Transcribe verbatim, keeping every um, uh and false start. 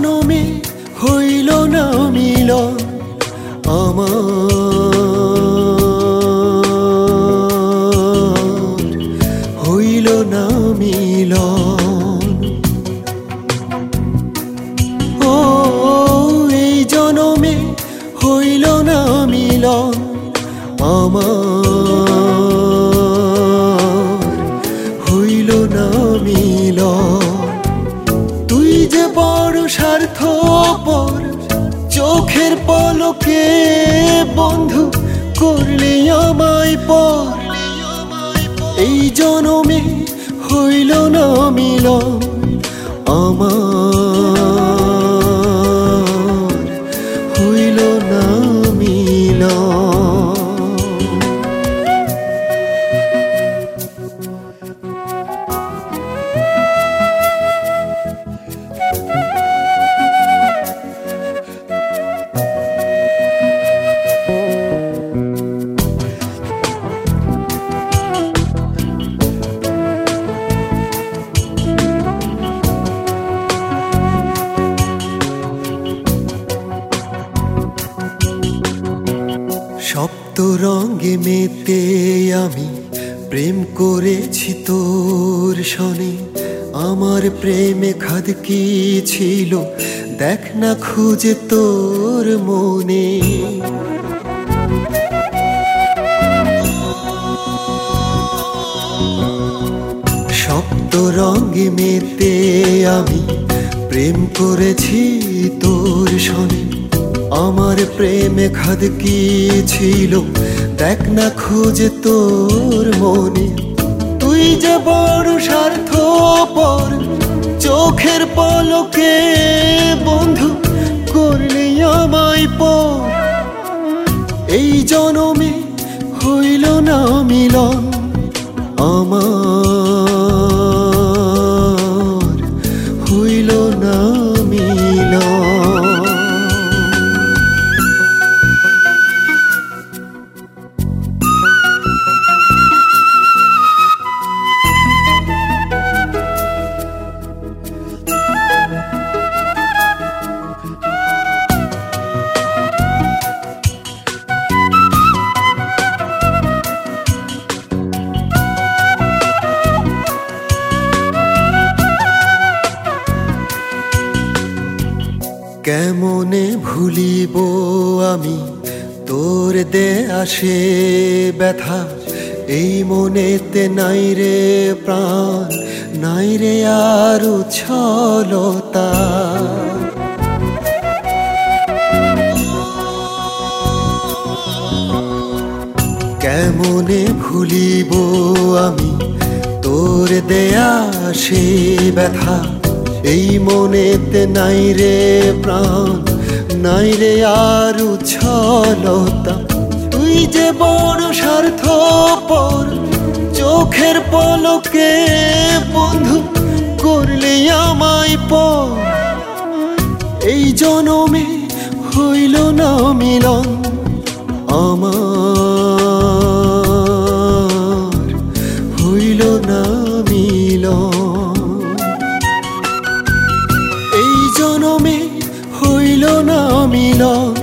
জনমে হইল না মিলন আমার, হইল না মিলন। ও এই জনমে হইল না মিলন আমার, হইল না মিলন। তুই যে বড় স্বার্থপর, চোখের পলকে বন্ধু করলি আমায় পর। এই জনমে হইল না মিলন আমার, হইল না মিলন। সপ্ত রঙে মেতে আমি প্রেম করেছি তোর সনে। আমার প্রেমে খাদ কি ছিল দেখ না খুঁজে তোর মনে। সপ্ত রঙে মেতে আমি প্রেম করেছি তোর সনে। আমার প্রেমে খাদ কি ছিল দেখ না খুঁজে তোর মনে। তুই যে বড় স্বার্থপর, চোখের পলকে বন্ধু করলি আমায় পর। এই জনমে হইল না মিলন আমার, হইল না মিলন। কেমনে ভুলিব আমি তোর দেয়া সে ব্যথা। এই মনেতে নাই রে প্রাণ, নাই রে আর উচ্ছলতা। কেমনে ভুলিব আমি তোর দেয়া সে ব্যথা। এই মনেতে নাই রে প্রাণ, নাই রে আর উচ্ছলতা। তুই যে বড় স্বার্থপর, চোখের পলকে বন্ধু করলি আমায় পর। এই জনমে হইল না মিলন আমার, হইল না মিলন। এই জনমে হইল না মিলন